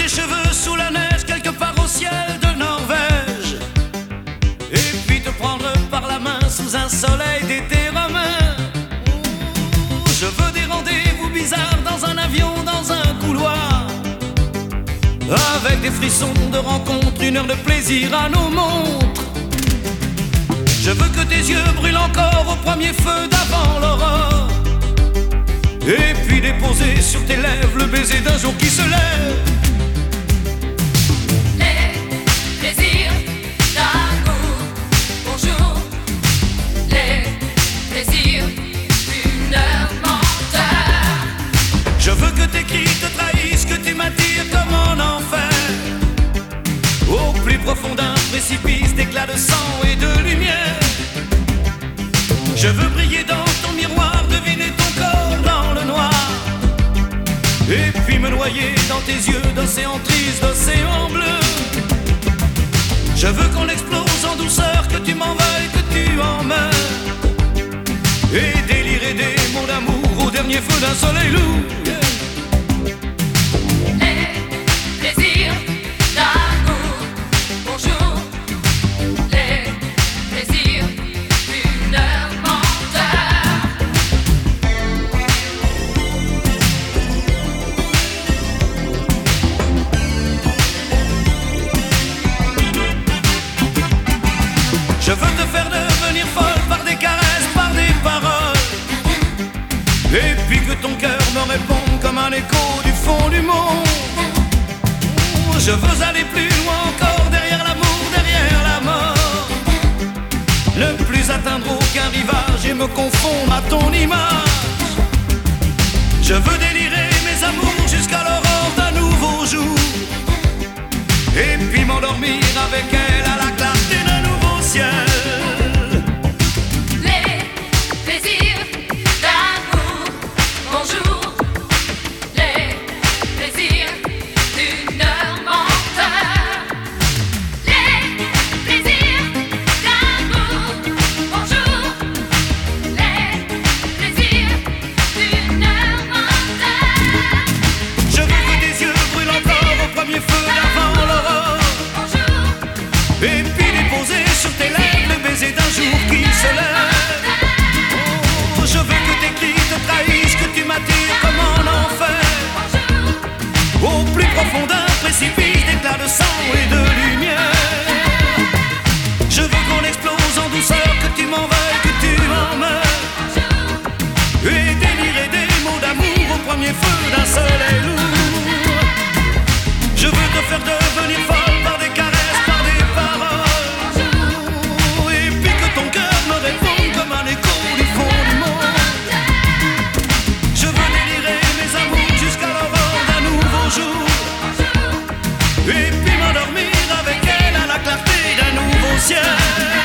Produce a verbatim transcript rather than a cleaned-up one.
cheveux sous la neige, quelque part au ciel de Norvège. Et puis te prendre par la main sous un soleil d'été romain. Je veux des rendez-vous bizarres dans un avion, dans un couloir, avec des frissons de rencontre, une heure de plaisir à nos montres. Je veux que tes yeux brûlent encore au premier feu d'avant l'aurore, et puis déposer sur tes lèvres le baiser d'un jour qui se lève. Les plaisirs d'amour, bonjour. Les plaisirs d'une heure menteur. Je veux que tes cris te trahissent, que tu m'attires comme en enfer, au plus profond d'un précipice d'éclats de sang et de lumière. Je veux briller dans ton miroir, deviner ton corps dans le noir, et puis me noyer dans tes yeux d'océan triste, d'océan bleu. Je veux qu'on explose en douceur, que tu m'en veuilles, que tu en meurs, et délirer des mots d'amour au dernier feu d'un soleil lourd. Yeah. Les plaisirs d'amour, bonjour. Les plaisirs d'une heure menteur. Je veux te faire devenir folle par des caresses, par des paroles, et puis que ton cœur me réponde comme un écho du fond du monde. Je veux aller plus loin encore, derrière l'amour, derrière la mort, ne plus atteindre aucun rivage et me confondre à ton image. Je veux délirer mes amours jusqu'à l'aurore d'un nouveau jour, et puis m'endormir avec elle à la clarté d'un nouveau ciel. Les plaisirs d'amour, bonjour. Les plaisirs d'une heure menteur. Les plaisirs d'amour, bonjour. Les plaisirs d'une heure menteur. Je veux que tes yeux brûlent encore au premier feu d'avant l'aurore, et puis déposer sur tes lèvres le baiser d'un jour qui se lève. Oh, je veux que tes cris te trahissent, que tu m'attires comme en enfer, au plus profond d'un précipice d'éclats de sang et de lumière. Je veux qu'on explose en douceur, que tu m'en veuilles, que tu en meurs, et délirer des mots d'amour au premier feu d'un soleil lourd. Je veux te faire devenir folle par des caresses, par des paroles, et puis que ton cœur me réponde comme un écho du fond du monde. Je veux délirer mes amours jusqu'à l'aurore d'un nouveau jour, et puis m'endormir avec elle à la clarté d'un nouveau ciel.